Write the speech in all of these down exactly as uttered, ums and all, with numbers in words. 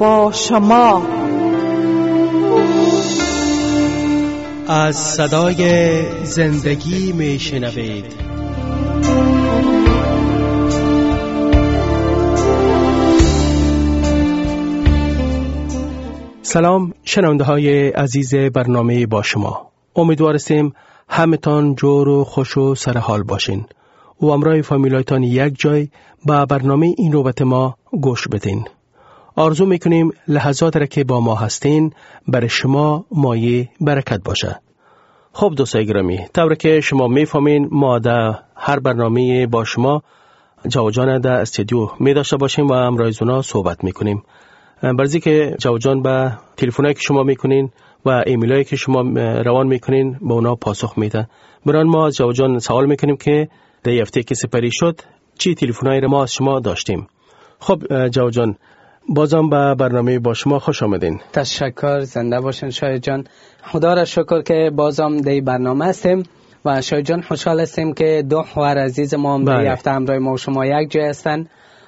با شما. از صدای زندگی می شنوید. سلام شنونده های عزیز برنامه با شما. امیدوارستیم همتان جور و خوش و سرحال باشین و همراه فامیلایتان یک جای با برنامه این نوبت ما گوش بدین. آرزو میکنیم لحظات را که با ما هستین برای شما مایه برکت باشه. خب دوستای گرامی، طوری که شما میفهمین ما در هر برنامه با شما جوجان در استودیو می داشته باشیم و همراه زونا صحبت میکنیم. برزی که جوجان به تلفنایی که شما میکنین و ایمیلایی که شما روان میکنین با اونا پاسخ میده. بران ما از جوجان سوال میکنیم که در هفته که سپری شد چی تلفنایی را ما از شما داشتیم. خب جوجان، بازم به برنامه با شما خوش آمدین. تشکر، زنده باشین شاید جان. خدا را شکر که بازم در برنامه هستیم و شاید جان خوشحال هستیم که دو خواهر عزیز ما هم در هفته همراه ما و شما یک جای هستن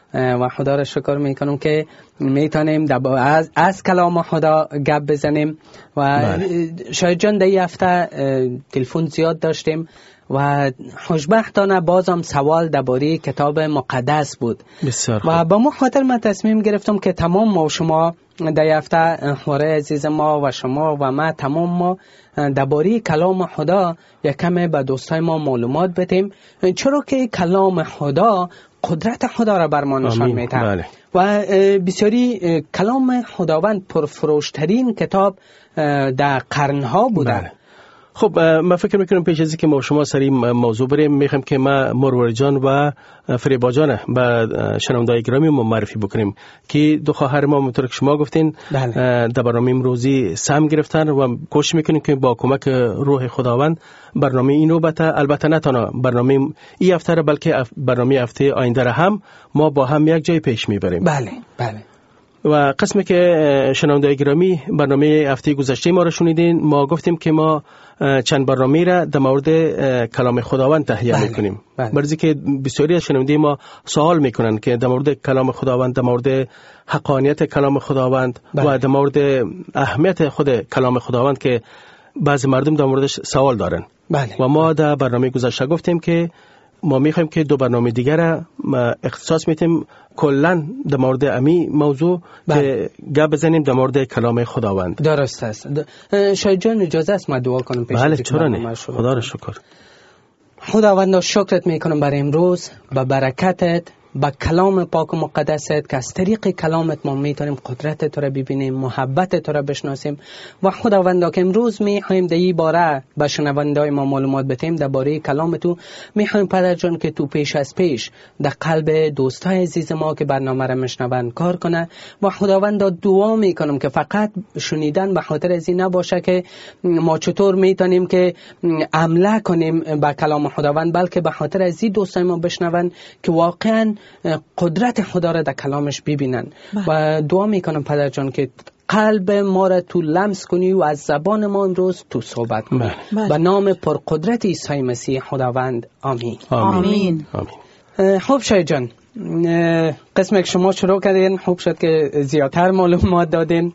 و خدا را شکر میکنم که میتونیم از, از کلام خدا گپ بزنیم و شاید جان در هفته تلفن زیاد داشتیم و خوشبختانه بازم سوال درباره کتاب مقدس بود. بسیار خوب. و به ما خاطر من تصمیم گرفتم که تمام ما و شما در هفته خوره عزیز ما و شما و ما تمام ما درباره کلام خدا یک کمی به دوستای ما معلومات بدیم، چرا که کلام خدا قدرت خدا را بر ما نشان میده. بله. و بسیاری کلام خداوند پرفروشترین کتاب در قرنها بوده. بله. خب من فکر میکنم پیش از اینکه ما شما سری موضوع بریم میخوام که ما مروری جان و فریبا جان با شنوندگان گرامی ما معرفی بکنیم که دو خواهر ما همونطور که شما گفتین در برنامه امروزی سهم گرفتن و کوشش میکنیم که با کمک روح خداوند برنامه این نوبت، البته نه تنها برنامه این هفته را بلکه برنامه هفته آینده را هم ما با هم یک جای پیش میبریم. بله بله. و قسمی که شنوندگان گرامی برنامه هفته گذشته ما را شنیدین، ما گفتیم که ما چند برنامه را در مورد کلام خداوند تهیه میکنیم. برای که بسیاری از شنونده ما سوال میکنن که در مورد کلام خداوند، در مورد حقانیت کلام خداوند بله. و در مورد اهمیت خود کلام خداوند که بعضی مردم در موردش سوال دارن. بله. و ما در برنامه گذشته گفتیم که ما میخوایم که دو برنامه دیگر را اختصاص میتیم کلن در مورد امی موضوع بله. که گپ بزنیم در مورد کلام خداوند. درست است. شاید جان اجازه است ما دعا کنم پیش بله چرا نه. خدا را شکر. خداوند شکرت میکنم برای امروز با برکتت، با کلام پاک و مقدست که از طریق کلامت ما میتونیم قدرت تو را ببینیم، محبت تو را بشناسیم. و خداوند که امروز میخوایم در این باره به شنوندگان ما معلومات بدیم درباره کلام تو، میخوایم پدر جان که تو پیش از پیش در قلب دوستای عزیز ما که برنامه را میشنون کار کنه. و خداوند دعا میکنم که فقط شنیدن به خاطر از این نباشه که ما چطور میتونیم که عمل کنیم به کلام خداوند، بلکه به خاطر از این دوستای ما بشنون که واقعا قدرت خدا را در کلامش ببینن. و دعا میکنم پدر جان که قلب ما را تو لمس کنی و از زبان ما امروز تو صحبت کنی. به نام پرقدرت عیسی مسیح خداوند، آمین. آمین. آمین. خوب شاید جان، قسم که شما شروع کردین، خوب شد که زیادتر معلومات دادین.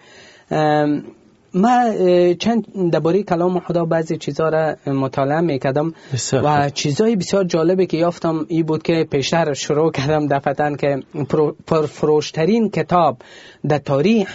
ما چند درباره کلام خدا بعضی چیزا را مطالعه میکردم و چیزای بسیار جالبی که یافتم این بود که پیشتر شروع کردم دفعتاً که پرفروشترین کتاب در تاریخ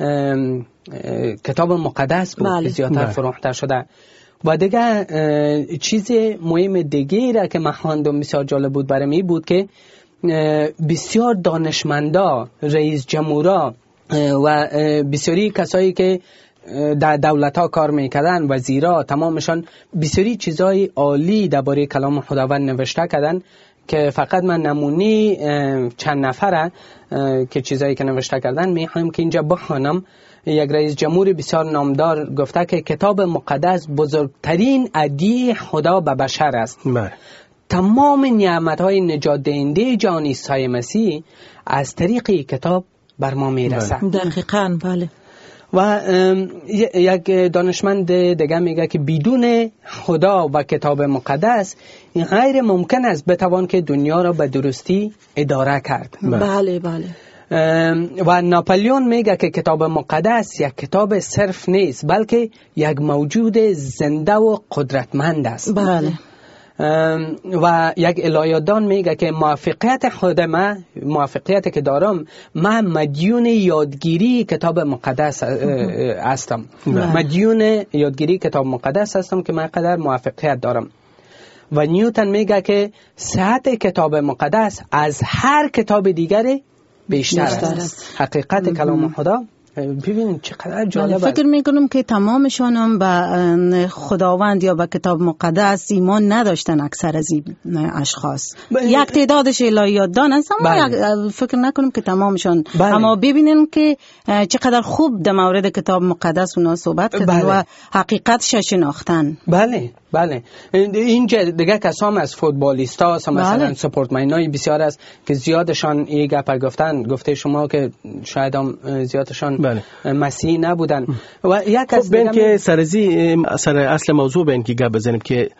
کتاب مقدس بود. بله. زیادتر فروخته شده. و دیگه چیز مهم دیگه را که من خواندم بسیار جالب بود برام این بود که بسیار دانشمندا، رئیس جمهورا و بسیاری کسایی که در دولت ها کار میکردن، وزیرا، تمامشان بسیاری چیزای عالی درباره کلام خداوند نوشته کردن که فقط من نمونی چند نفره که چیزایی که نوشته کردن میخوایم که اینجا بخوانم. یک رئیس جمهور بسیار نامدار گفته که کتاب مقدس بزرگترین هدیه خدا به بشر است. بله. تمام نعمت‌های نجات دهنده جان عیسی مسیح از طریق کتاب بر ما میرسه. دقیقاً بله. و یک دانشمند دیگه میگه که بدون خدا و کتاب مقدس این غیر ممکن است بتوان که دنیا را به درستی اداره کرد. بله بله. و ناپلیون میگه که کتاب مقدس یک کتاب صرف نیست، بلکه یک موجود زنده و قدرتمند است. بله. و یک الهیاتدان میگه که موفقیت خود ما، موفقیت که دارم، من مدیون یادگیری کتاب مقدس هستم. مدیون یادگیری کتاب مقدس هستم که من قدر موفقیت دارم. و نیوتن میگه که صحت کتاب مقدس از هر کتاب دیگری بیشتر است. حقیقت کلام خدا ببینید چقدر جالب است. فکر میکنم که تمامشان هم به خداوند یا به کتاب مقدس ایمان نداشتن اکثر از این اشخاص. یک تعدادش الهیاتدان هستن، اما فکر نکنم که تمامشان. بله. اما ببینین که چقدر خوب در مورد کتاب مقدس اونا صحبت کردن. بله. و حقیقتش شناختن. بله بله. اینجا دیگه کسام از فوتبالیستا مثلا بله. سپورتمنای بسیار است که زیادشان این گپ گفتن، گفته شما که شاید هم زیادشان بله. مسیحی نبودن. و یک خب از بین که سرزی سر اصل موضوع بین که گپ بزنیم که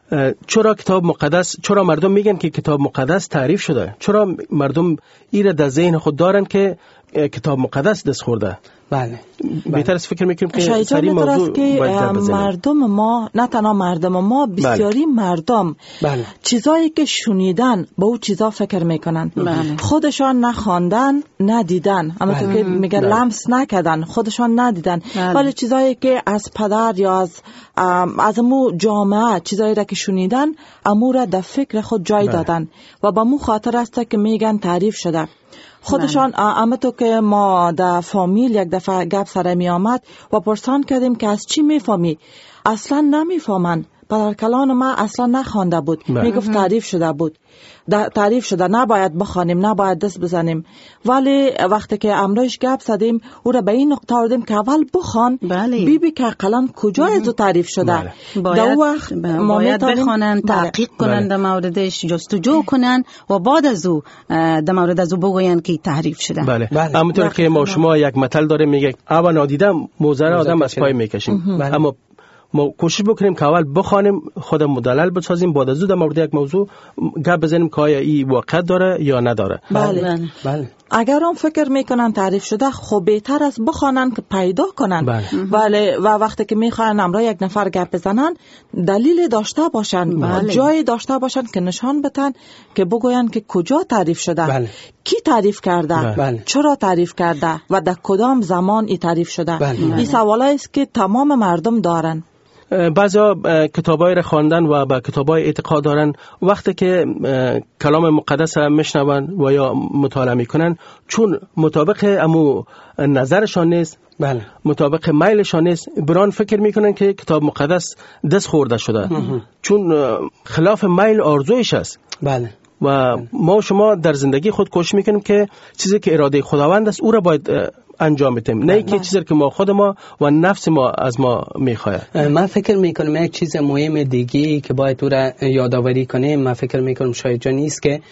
چرا کتاب مقدس، چرا مردم میگن که کتاب مقدس تعریف شده؟ چرا مردم ایره در ذهن خود دارن که کتاب مقدس دست خورده؟ بله. بهتر است فکر میکنیم که سری موضوع که مردم ما، نه تنها مردم ما، بسیاری بله. مردم بله. چیزایی که شنیدن به او چیزا فکر میکنن. بله. خودشان نخواندن، ندیدن، اما بله. تو که میگه بله. لمس نکردن، خودشان ندیدن، بله. ولی چیزایی که از پدر یا از از امو جامعه چیزایی را که شنیدن امو را در فکر خود جای بله. دادن و به مو خاطر است که میگن تعریف شده. خودشان اما تو که ما در فامیل یک دفعه گپ سر می آمد و پرسان کردیم که از چی می فهمی؟ اصلا نمی فهمن. پدر کلان ما اصلا نخوانده بود. می گفت تعریف شده بود. تعریف شده، نباید بخوانیم، نباید دست بزنیم. ولی وقتی که امروز گپ زدیم او را به این نقطه آوردیم که اول بخوان. بله. بی بی که قلم کجا از او تعریف شده. بله. باید, وقت باید بخوانن، تحقیق کنن در موردش، جستجو کنن و بعد از او در مورد از او بگوین که تعریف شده. بله. بله. همونطور که ما شما یک مثل داره میگه اول نادیدم موزه آدم از پای میکشیم. بله. اما ما کوشش بکنیم که اول بخوانیم، خودم مدلل بسازیم، بعد از اون در مورد یک موضوع گپ بزنیم که آیا این واقعیت داره یا نداره. بله. بله. بله. اگر هم فکر میکنن تعریف شده، خب بهتر است بخوانن که پیدا کنن. بله. ولی و وقتی که میخوان امرا یک نفر گپ بزنن دلیل داشته باشن. بله. جای داشته باشن که نشان بدن که بگوین که کجا تعریف شده. بله. کی تعریف کرده. بله. چرا تعریف کرده و در کدام زمان ای تعریف شده. بله. این سوالایی است که تمام مردم دارن. بعضا کتابای را خواندن و با کتابای اعتقاد دارن، وقتی که کلام مقدس را میشنون و یا مطالعه میکنن چون مطابق امو نظرشان نیست، بله. مطابق میلشان نیست، بران فکر میکنن که کتاب مقدس دست خورده شده چون خلاف میل آرزویش است. بله. و ما شما در زندگی خود کوشش میکنیم که چیزی که اراده خداوند است او را باید انجام بدیم، نه که چیزی که ما خود ما و نفس ما از ما میخواد. من فکر میکنم یک چیز مهم دیگه که باید او را یادآوری کنیم، من فکر میکنم شاید جا نیست که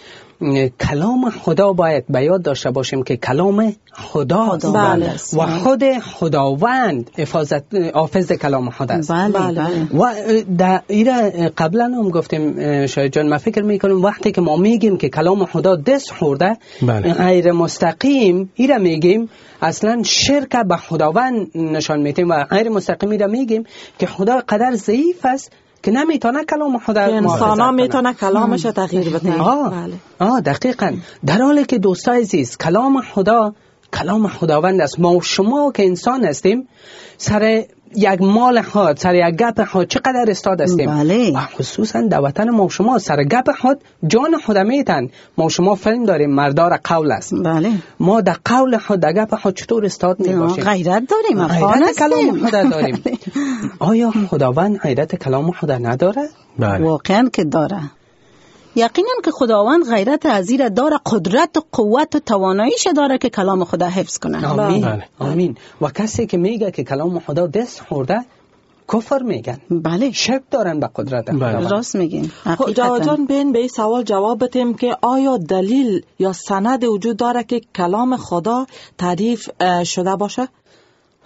کلام خدا باید به یاد داشته باشیم که کلام خدا بله. و خود خداوند حفاظت حافظ کلام خدا است. بله. بله. و در ایره قبلا هم گفتیم شاید جان، من فکر میکنم وقتی که ما میگیم که کلام خدا دست خورده، بله. غیر مستقیم ایره میگیم اصلا شرک به خداوند نشان میدیم و غیر مستقیم ایره میگیم که خدا قدر ضعیف است که نمیتونه کلام خدا انسان ها میتونه کلامش تغییر بده. آه. بله. آه دقیقاً. در حالی که دوستای عزیز کلام خدا کلام خداوند است. ما و شما که انسان هستیم سر یک مال خود، سر یک گپ خود چقدر استاد هستیم. بله. و خصوصا در وطن ما و شما سر گپ خود جان خود میتن. ما و شما فیلم داریم مردار قول است. بله. ما در قول خود در گپ خود چطور استاد میباشیم؟ غیرت داریم، غیرت کلام خدا داریم. آیا خداوند غیرت کلام خدا نداره؟ بله. واقعا که داره. یقینا که خداوند غیرت عزیره داره، قدرت و قوت و تواناییش داره که کلام خدا حفظ کنه. آمین. بله. آمین. و کسی که میگه که کلام خدا دست خورده کفر میگن. بله. شک دارن به قدرت خداوند. راست میگین. جواد جان بین به این سوال جواب بدیم که آیا دلیل یا سند وجود داره که کلام خدا تعریف شده باشه؟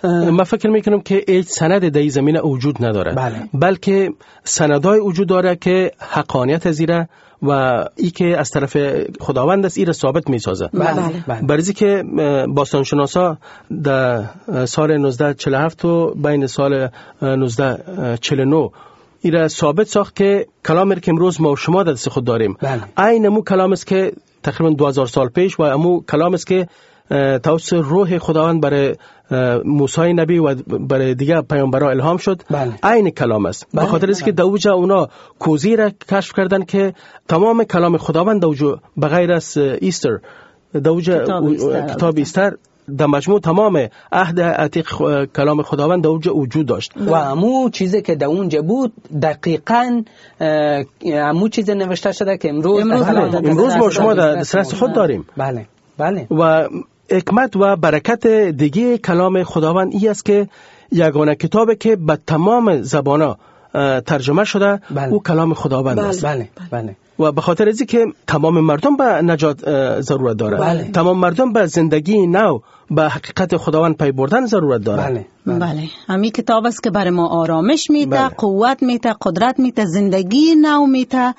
من فکر میکنم که هیچ سند در این زمینه وجود نداره. بله. بلکه سندهای وجود داره که حقانیت زیره و ای که از طرف خداوند است، این را ثابت میسازه. بله. بله. برای که باستانشناسا در سال نوزده صد و چهل و هفت و بین سال نوزده صد و چهل و نه این را ثابت ساخت که کلامی که امروز ما و شما در دست خود داریم عین مو کلام است که تقریبا دو هزار سال پیش و امو کلام است که توسط روح خداوند برای موسی نبی و برای دیگه پیامبران الهام شد. عین کلام است. به خاطر است که دوجه اونا کوزی را کشف کردن که تمام کلام خداوند دوجه بغیر از ایستر دوجه کتاب ایستر در مجموع تمام عهد عتیق کلام خداوند در اونجا وجود داشت و امو چیزی که در اونجا بود دقیقاً امو چیزی نوشته شده که امروز امروز, امروز ما شما در دسترس خود داریم. بله بله. و حکمت و برکت دیگه کلام خداوند این است که یگانه کتابی که به تمام زبانا ترجمه شده او کلام خداوند است. بله بله. و به خاطر از که تمام مردم به نجات ضرورت داره. بله. تمام مردم به زندگی نو به حقیقت خداوند پی بردن ضرورت داره. بله بله, بله. همین کتاب است که برای ما آرامش میده، بله. قوت میده، قدرت میده، زندگی نو میده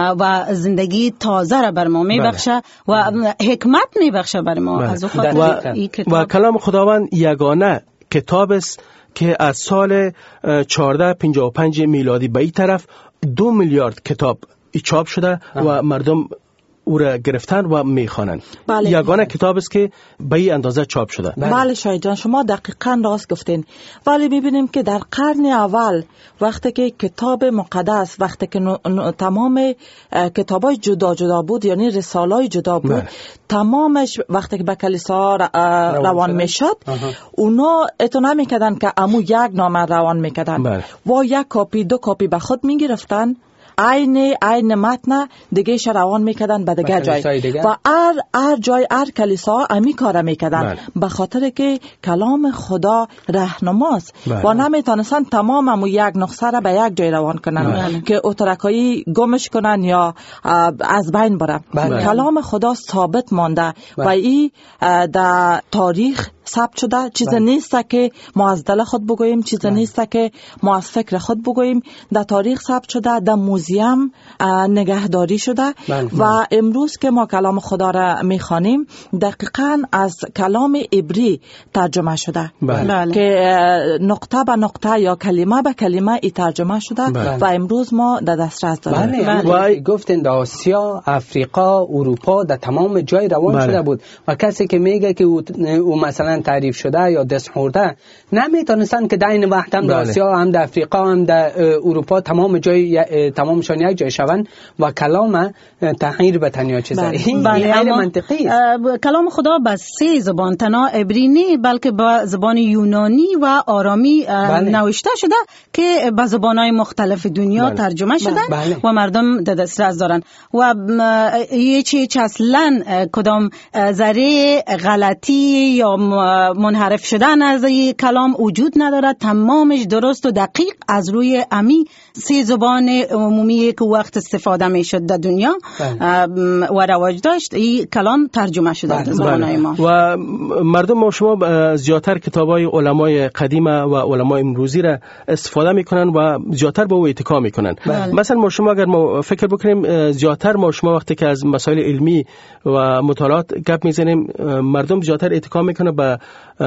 و زندگی تازه را بر ما میبخشه. بله. و حکمت میبخشه بر ما. بله. از و, و کلام خداوند یگانه کتاب است که از سال چهارده پنجاه و پنج میلادی به این طرف دو میلیارد کتاب چاپ شده و مردم او را گرفتن و میخوانند. بله. یگانه کتاب است که به این اندازه چاپ شده. بله, بله شاید جان شما دقیقاً راست گفتین. ولی میبینیم که در قرن اول وقتی که کتاب مقدس وقتی که نو، نو، تمام کتابای جدا جدا بود، یعنی رسالای جدا بود، بله. تمامش وقتی که به کلیسا روان, روان میشد اونا اتنا میکردن که امو یک نامه روان میکردن. بله. و یک کاپی دو کاپی به خود میگرفتن، عین عین متن دیگه ش روان میکردن به دیگه جای دیگه. و هر هر جای هر کلیسا امی کار میکردن به خاطر که کلام خدا راهنماست و نمیتونستن تمام امو یک نسخه را به یک جای روان کنن بله. که اترکایی گمش کنن یا از بین بره. بله. کلام خدا ثابت مانده بله. و این در تاریخ ثبت شده. چیز بله. نیست که ما از دل خود بگوییم، چیز بله. نیست که ما از فکر خود بگوییم. در تاریخ ثبت شده، در موزیم نگهداری شده. بله. و امروز که ما کلام خدا را میخوانیم دقیقاً از کلام عبری ترجمه شده. بله. که نقطه به نقطه یا کلمه به کلمه ای ترجمه شده. بله. و امروز ما در دسترس داریم. بله. بله. و گفتن در آسیا، افریقا، اروپا در تمام جای روان بله. شده بود و کسی که میگه که او, او مثلا تعریف شده یا دست خورده نمیتونستن که در این وقت هم در آسیا هم در افریقا هم در اروپا تمام جای تمامشان یک جای شوند و کلام تغییر به تنیا چیزه. این غیر منطقی است. کلام خدا به سه زبان، تنها عبری نه بلکه به زبان یونانی و آرامی بله. نوشته شده که به زبان‌های مختلف دنیا بله. ترجمه شده بله. و مردم در دسترس دارن و یه چیز اصلا کدام ذره غلطی یا منحرف شدن از این کلام وجود نداره. تمامش درست و دقیق از روی امی سه زبان عمومی که وقت استفاده می شد در دنیا بله. و رواج داشت این کلام ترجمه شده بله. در زبانهای ما و مردم ما شما زیادتر کتابای علمای قدیم و علمای امروزی را استفاده میکنن و زیادتر به او اتکا میکنن. بله. مثلا ما شما اگر ما فکر بکنیم زیادتر ما شما وقتی که از مسائل علمی و مطالعات گپ میزنیم مردم زیادتر اتکا میکنه به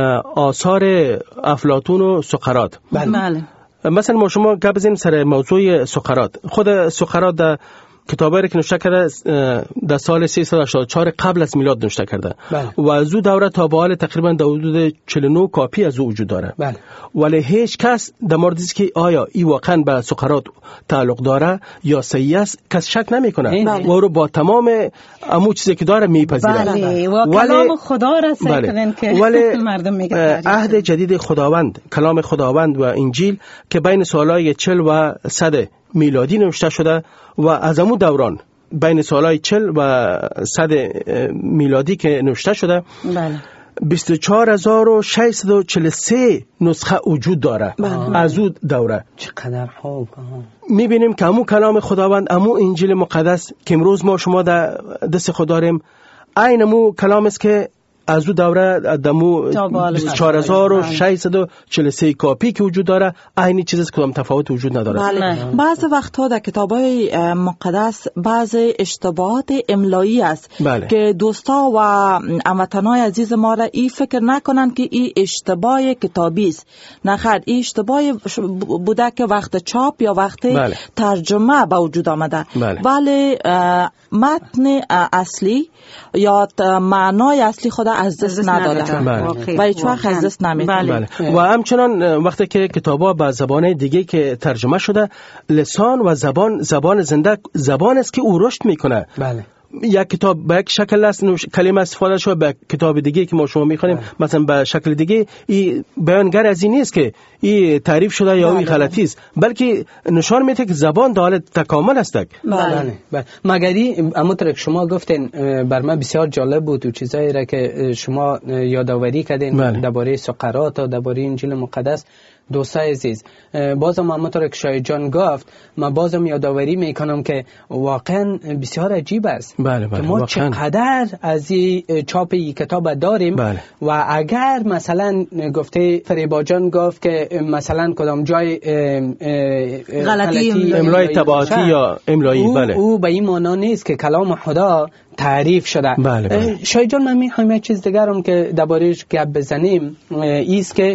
آثار افلاطون و سقراط. بله. بله. مثلا ما شما گپ بزنیم سر موضوع سقراط. خود سقراط در کتابی که نوشته کرده در سال سیصد و هشتاد و چهار قبل از میلاد نوشته کرده. بله. و از او دوره تا به حال تقریبا در حدود چهل و نه کاپی از او وجود داره. بله. ولی هیچ کس در مورد اینکه آیا این واقعا به سقراط تعلق داره یا صحیح است کس شک نمیکنه. بله. و او رو با تمام امو چیزی که داره میپذیره. بله. و کلام خدا را سعی که مردم میگن عهد جدید خداوند، کلام خداوند و انجیل که بین سالهای چهل و صد میلادی نوشته شده و از امو دوران بین سالهای چهل و صد میلادی که نوشته شده بله. بیست و چهار هزار و ششصد و چهل و سه نسخه وجود داره. بله. از او دوره چقدر خوب میبینیم که امو کلام خداوند، امو انجیل مقدس که امروز ما شما در دست خود داریم عین امو کلام است که از او دوره دمو چهار هزار و ششصد و چهل و سه کاپی که وجود داره عین چیزی است، کدام تفاوت وجود نداره. بله. بعض وقتها در کتابای مقدس بعض اشتباهات املایی است بله. که دوستا و هموطنای عزیز ما را این فکر نکنن که این اشتباه کتابی است. نخیر، این اشتباه بوده که وقت چاپ یا وقت بله. ترجمه به وجود آمده بله. ولی متن اصلی یا معنای اصلی خود از دست نداده بله. و هیچ وقت از دست نمیده بله. بله. و همچنان وقتی که کتابا به زبان دیگه که ترجمه شده، لسان و زبان زبان زنده زبان است که او رشد میکنه بله. یک کتاب به یک شکل است کلمه استفاده شده، به کتاب دیگه که ما شما میخوانیم مثلا به شکل دیگه، این بیانگر از این نیست که این تعریف شده یا این غلطی است، بلکه نشان میده که زبان در حال تکامل است. بله بله. مگری همونطور که شما گفتین بر من بسیار جالب بود و چیزایی را که شما یادآوری کردین درباره سقراط و درباره انجیل مقدس. دوستای عزیز، بازم همونطور که شاید جان گفت، من بازم یادآوری میکنم که واقعا بسیار عجیب است بله بله. که ما واقعا. چقدر از این چاپ این کتاب داریم بله. و اگر مثلا گفته فریبا جان گفت که مثلا کدام جای غلطی املای طباعتی یا املایی بله، او به این معنا نیست که کلام خدا تعریف شده بله بله. شاید جان من میخوایم یک چیز دیگرم که درباره‌اش گپ بزنیم، ایست که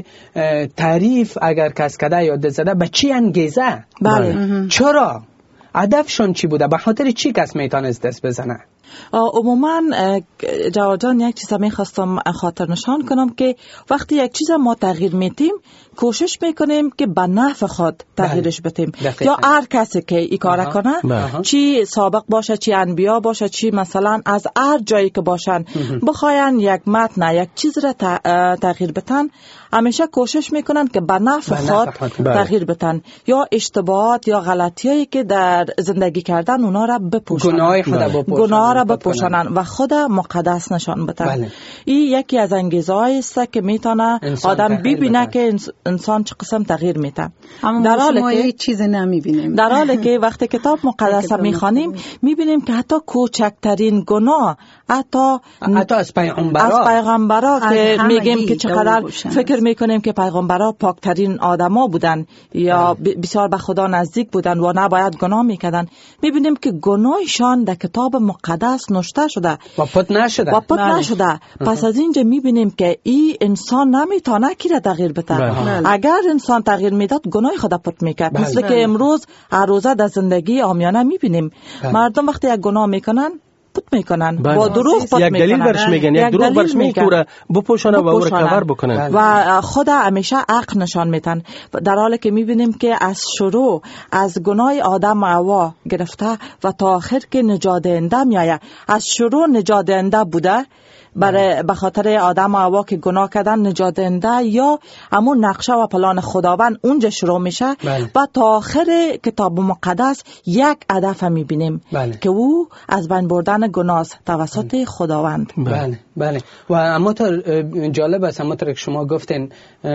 تعریف اگر کس کده یاد زده به چی انگیزه بله. چرا هدفشون چی بوده، به خاطر چی کس میتونست دست بزنه؟ عموما جواد جان یک چیز میخواستم خاطر نشان کنم که وقتی یک چیز ما تغییر میتیم کوشش میکنیم که به نفع خود تغییرش بدیم یا هر کسی که این کار کنه بله. چی سابق باشه، چی انبیا باشه، چی مثلا از هر جایی که باشن بخواین یک متن یک چیز را تغییر بدن، همیشه کوشش میکنن که به نفع خود تغییر بدن یا اشتباهات یا غلطیایی که در زندگی کردن اونا را بپوشانن، گناه خود بپوشانن، گناه را بپوشانن و خود مقدس نشان بدن بله. این یکی از انگیزه‌هایی است که میتونه آدم ببینه که انسان چه قسم تغییر میده. در حالی که هیچ چیز نمیبینیم، در حالی که وقتی کتاب مقدس میخوانیم میبینیم که حتی کوچکترین گناه، حتی حتی از پیغمبرا از پیغمبرا که میگیم که چقدر فکر میکنیم که پیغمبرا پاکترین آدما بودن یا بسیار به خدا نزدیک بودن و نباید گناه میکردن، میبینیم که گناهشان در کتاب مقدس نوشته شده و پت نشده و پت نشده. پس از اینجا میبینیم که این انسان نمیتونه که تغییر بده. اگر انسان تغییر میداد گناه خود پت میکرد. مثل که امروز هر روزه در زندگی عامیانه میبینیم مردم وقتی یک گناه میکنن پت میکنن با دروغ پت میکنن، یک دلیل برش میگن، یک دروغ برش میگن بپوشانه و او رو کور بکنن و خدا همیشه حق نشان میدن، در حالی که میبینیم که از شروع از گناه آدم و حوا گرفته و تا آخر که نجات دهنده میآید، از شروع نجات دهنده بوده برای به خاطر آدم و حوا که گناه کردن نجات دهنده یا همون نقشه و پلان خداوند اونجا شروع میشه بله. و تا آخر کتاب مقدس یک هدف میبینیم بله. که او از بین بردن گناه توسط بله. خداوند بله بله. و اما تا جالب است، اما تا که شما گفتین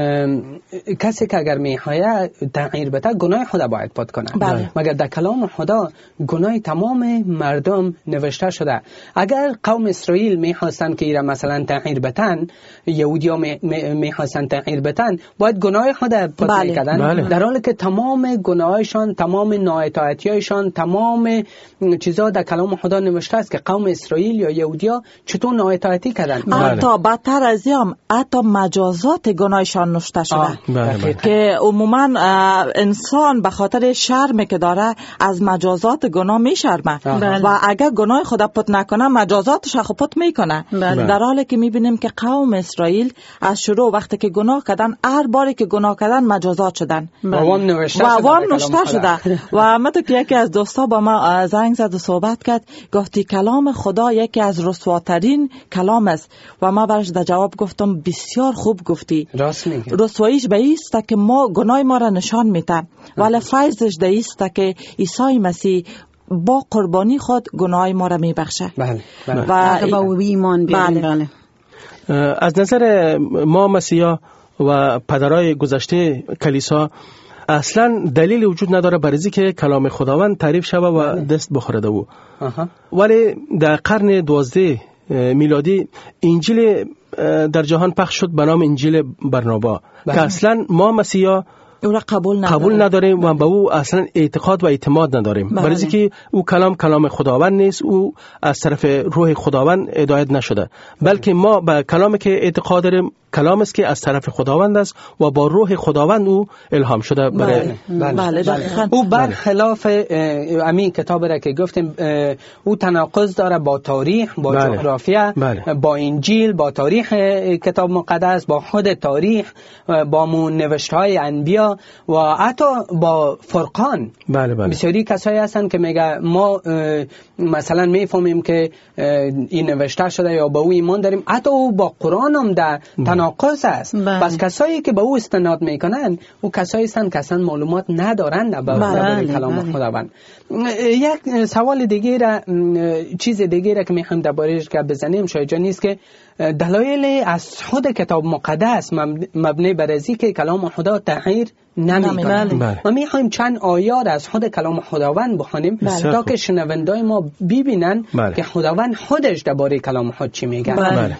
کسی که اگر میخواد تغییر بده گناه خدا باید پاک کنه بله. مگر در کلام خدا گناه تمام مردم نوشته شده. اگر قوم اسرائیل میخواستن که ایرا مثلا تغییر بدن، یهودیا میخواستن تغییر بدن، باید گناه خود پاک بله. کردن بله. در حالی که تمام گناهایشان، تمام نااطاعتیایشان، تمام چیزا در کلام خدا نوشته است که قوم اسرائیل یا یهودیا چطور نااطاعتی کردن. حتی بدتر از این حتی مجازات گناهشان نوشته شده بله بله. که عموما انسان به خاطر شرمی که داره از مجازات گناه میشرمه و اگر گناه خدا پاک نکنه مجازاتش خود پاک میکنه بله. در حالی که میبینیم که قوم اسرائیل از شروع وقتی که گناه کردن هر باری که گناه کردن مجازات شدن و وام نوشته و وام نوشته شده و مثلا که یکی از دوستا با ما زنگ زد و صحبت کرد، گفتی کلام خدا یکی از رسواترین کلام است و ما برش در جواب گفتم بسیار خوب گفتی، راست میگی. رسواییش به ایست که ما گناه ما را نشان میده ولی فیضش ده ایست که عیسی مسیح با قربانی خود گناه ما را میبخشه بله بله. و با ایمان بیاریم بله. از نظر ما مسیحا و پدرای گذشته کلیسا اصلا دلیل وجود نداره برای اینکه کلام خداوند تعریف شوه و دست بخورده او. ولی در قرن دوازده میلادی انجیل در جهان پخش شد به نام انجیل برنابا که اصلا ما مسیحا او را قبول نداریم, قبول نداریم و به او اصلا اعتقاد و اعتماد نداریم. برای اینکه او کلام کلام خداوند نیست، او از طرف روح خداوند هدایت نشده، بلکه ما به کلامی که اعتقاد داریم کلام است که از طرف خداوند است و با روح خداوند او الهام شده. برای بله. بله. بله. او برخلاف امی کتاب را که گفتیم او تناقض داره با تاریخ، با بله. جغرافیا، بله. با انجیل، با تاریخ کتاب مقدس، با خود تاریخ، با نوشته‌های انبیا و حتی با فرقان. بله بله. بسیاری کسایی هستن که میگه ما مثلا میفهمیم که این نوشته شده یا با او ایمان داریم، حتی او با قرآن هم در تناقض است. بس کسایی که به او استناد میکنن او کسایی هستند که اصلا معلومات ندارن درباره کلام خداوند. یک سوال دیگه را چیز دیگه را که میخوایم درباره‌اش گپ بزنیم شایجا نیست که دلایل از خود کتاب مقدس مبنی بر ازی که کلام خدا تغییر نمیکنه. ما میخوایم چند آیات از خود کلام خداوند بخونیم تا که شنوندای ما ببینن بله. که خداوند خودش درباره کلام خود چی میگه. بله.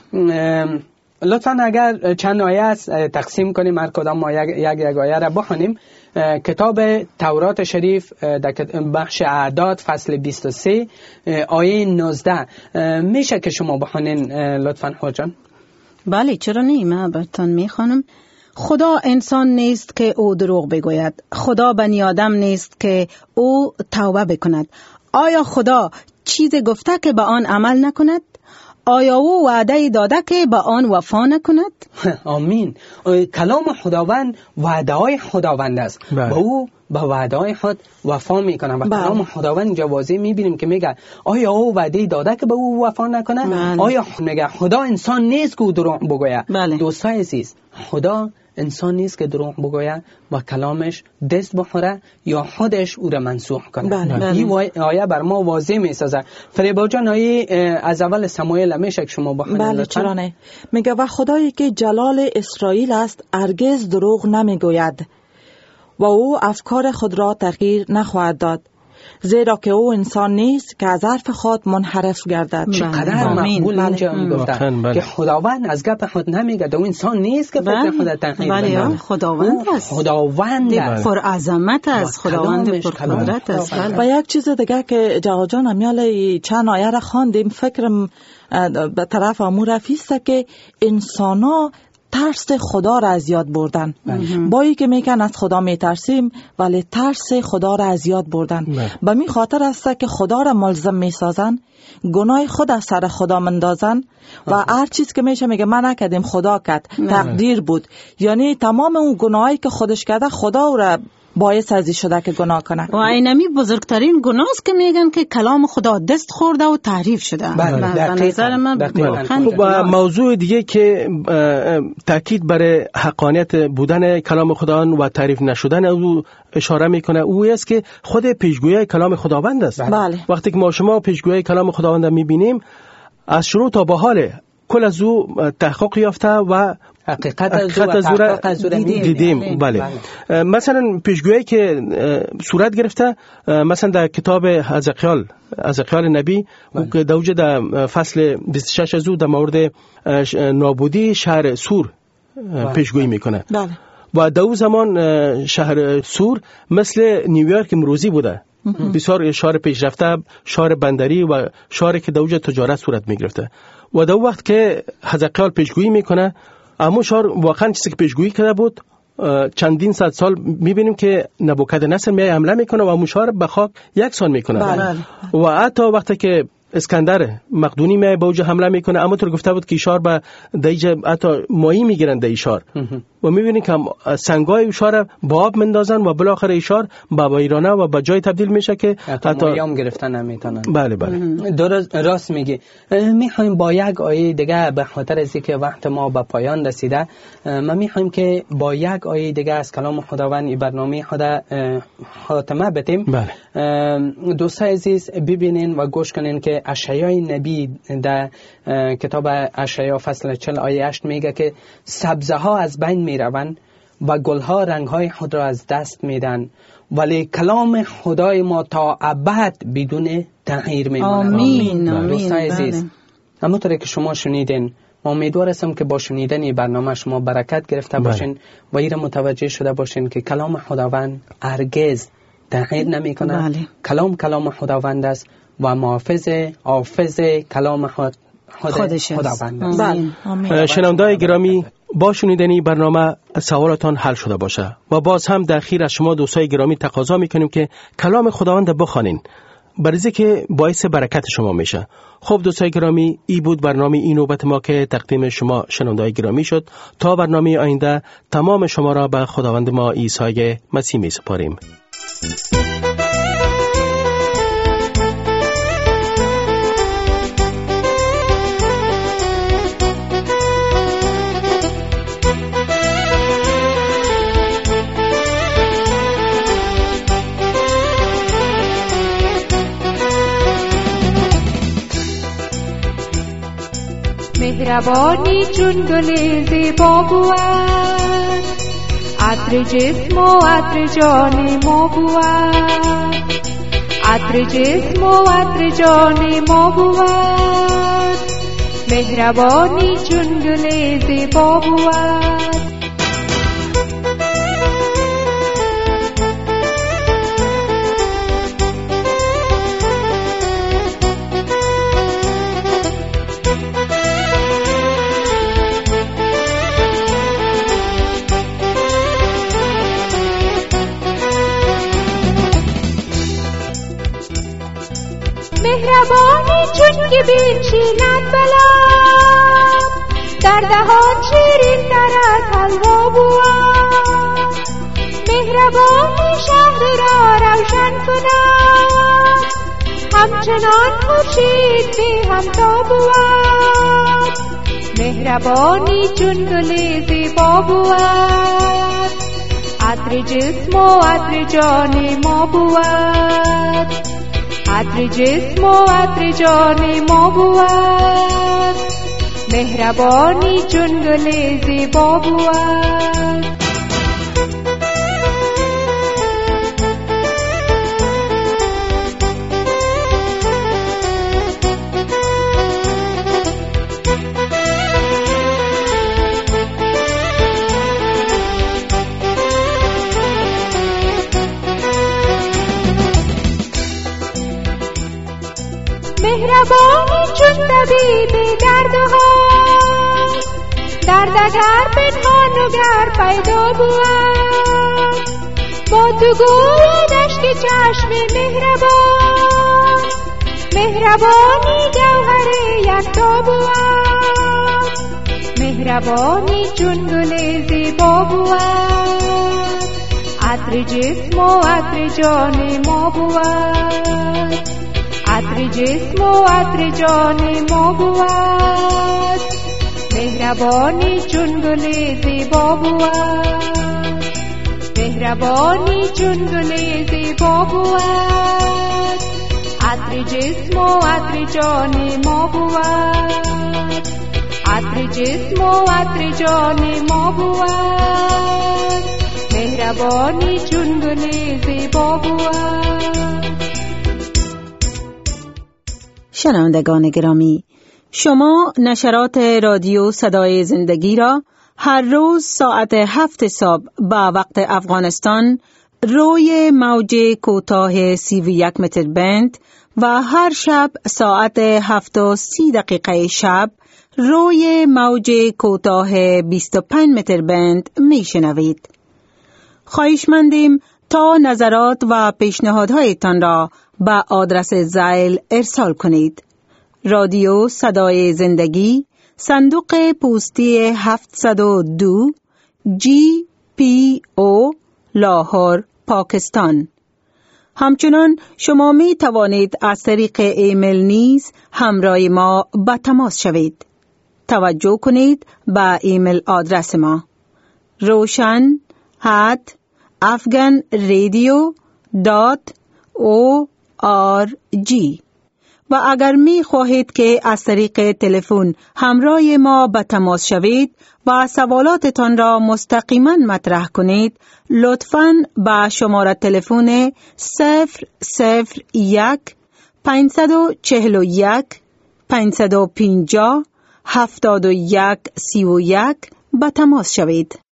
لطفا اگر چند آیه است تقسیم کنیم، هر کدام ما یک یک آیه را بخونیم. کتاب تورات شریف در بخش اعداد فصل بیست و سه آیه نوزده میشه که شما بخونین لطفا خواجان؟ بله چرا نه، من براتون میخوانم. خدا انسان نیست که او دروغ بگوید، خدا بنی آدم نیست که او توبه بکند. آیا خدا چیز گفته که به آن عمل نکند؟ آیا او وعده داده که به آن وفا نکند؟ آمین. کلام خداوند وعده های خداوند است. با او با وعده های خود وفا میکنه و کلام خداوند جوازی میبینیم که میگه آیا او وعده داده که به او وفا نکنه؟ بله. آیا میگه خدا انسان نیست که او دروغ بگوید؟ بله. دوستای عزیز، خدا انسان نیست که دروغ بگوید و کلامش دست بخوره یا خودش او را منسوخ کنه. بله بله. این آیه بر ما واضح میسازه. فریبا جان آیه از اول سموئیل میشه که شما بخونید؟ بله چرا نه. میگه و خدایی که جلال اسرائیل است هرگز دروغ نمیگوید و او افکار خود را تغییر نخواهد داد، زیرا که او انسان نیست که از حرف خود منحرف گردد. چقدر مقبول اینجا میگفتن که خداوند از گپ خود نمیگه، او انسان نیست که فکر خود تغییر بده. خداوند است، خداوند پر عظمت است، خداوند پر قدرت است. و یک چیز دیگه که جواد امیال چند آیه را خواندیم، فکرم به طرف امور رفیست که انسانا ترس خدا را از یاد بردن. با ای که میگن از خدا میترسیم ولی ترس خدا را از یاد بردن. به می خاطر است که خدا را ملزم میسازن، گناه خود از سر خدا مندازن و هر چیز که میشه میگه من نکردیم خدا کرد، تقدیر بود. یعنی تمام اون گناهی که خودش کرده خدا را باعث ازی شده که گناه کنه. و اینمی بزرگترین گناه است که میگن که کلام خدا دست خورده و تحریف شده. به نظر من و موضوع دیگه که تاکید بر حقانیت بودن کلام خداوند و تعریف نشدن او اشاره میکنه، او است که خود پیشگویی کلام خداوند است. بله. وقتی که ما شما پیشگویی کلام خداوند میبینیم از شروع تا به حال کل از او تحقق یافته و حقیقت از او دیدیم. بله. بله. مثلا پیشگویی که صورت گرفته مثلا در کتاب حزقیال حزقیال نبی که دوجه در فصل بیست و شش از او در مورد نابودی شهر سور پیشگویی میکنه. بله. و در اون زمان شهر سور مثل نیویورک امروزی بوده، بسیار شهر پیشرفته، شهر بندری و شهری که دوجه تجارت صورت میگرفته. و در وقت که حزقیال پیشگویی میکنه اما شهر واقعا چیزی که پیشگویی کرده بود چندین صد سال میبینیم که نبوکدنصر میای حمله میکنه و اون شهر به خاک یک سان میکنه. بله. و حتی وقتی که اسکندر مقدونی میای به اوج حمله میکنه اما تو گفته بود که شهر به دیجه حتی مایی میگیرن در شهر و میبینیم که سنگای شهر با آب مندازن و بالاخره شهر با ایرانه و با جای تبدیل میشه که حتی مایام گرفتن نمیتونن. بله بله درست راست میگی. میخوایم با یک آیه دیگه به خاطر از اینکه وقت ما به پایان رسیده ما میخوایم که با یک آیه دیگه از کلام خداوند این برنامه خدا خاتمه بدیم. بله. دوستان عزیز ببینین و گوش کنین که اشعیای نبی در کتاب اشعیا فصل چهل آیه هشت میگه که سبزه ها از بین میروند و گل ها رنگ های خود را از دست میدن ولی کلام خدای ما تا ابد بدون تغییر میماند. آمین. آمین. دوستان عزیز همونطوری که شما شنیدین ما امیدوار هستم که با شنیدن برنامه شما برکت گرفته باشین و این متوجه شده باشین که کلام خداوند هرگز تغییر نمیکنه. کلام کلام خداوند است و محافظ حافظ کلام خود خودش خداوند است. شنونده‌های گرامی، با شنیدنی برنامه سوالاتان حل شده باشه و باز هم در خیر از شما دوستای گرامی تقاضا میکنیم که کلام خداوند بخوانین، برای که باعث برکت شما میشه. خب دوستای گرامی، ای بود برنامه این نوبت ما که تقدیم شما شنونده‌های گرامی شد. تا برنامه آینده تمام شما را به خداوند ما عیسی مسیح میسپاریم. مهربانی چون گل زیبا بود، عطر جسم و عطر جان ما بود، عطر جسم و عطر جان ما بود، مهربانی چون گل زیبا بود. مهربانی چون که بنشیند بلا، در دهان شیرین تر از حلوا بود، مهربانی شهر را روشن کند، همچنان خورشید به همتا بود، مهربانی چون گل زیبا بود، عطر جسم و عطر جان ما بود، عطر جسم و عطر جان ما بود، مهربانی چون گل زیبا بود. مهربانی چون طبیب دردها، درد اگر پنهان و گر پیدا بود، با تو گویدش که چشم مهربان، مهربانی جوهر یکتا بود، مهربانی چون گل زیبا بود، عطر جسم و عطر جان ما بود، عطر جسم و عطر جان ما بود، مهربانی چون گل زیبا بود، مهربانی چون گل زیبا بود، عطر جسم و عطر جان ما بود، عطر جسم و عطر جان ما بود، مهربانی چون گل زیبا بود. شنوندگان گرامی، شما نشرات رادیو صدای زندگی را هر روز ساعت هفت صبح به وقت افغانستان روی موج کوتاه سی و یک متر بند و هر شب ساعت هفت و سی دقیقه شب روی موج کوتاه بیست و پنج متر بند می شنوید. خواهشمندیم تا نظرات و پیشنهادهایتان را به آدرس زائل ارسال کنید. رادیو صدای زندگی، صندوق پستی هفتصد و دو، جی پی او، لاهور، پاکستان. همچنان شما می توانید از طریق ایمیل نیز همراه ما به تماس شوید. توجه کنید به ایمیل آدرس ما روشن ات افغان رادیو دات او آر جی. و اگر می خواهید که از طریق تلفن همراه ما به تماس شوید و سوالاتتان را مستقیما مطرح کنید، لطفاً با شماره تلفن صفر صفر یک پنجصد و چهل و یک پنجصد و پنجاه هفتاد و یک سی و یک به تماس شوید.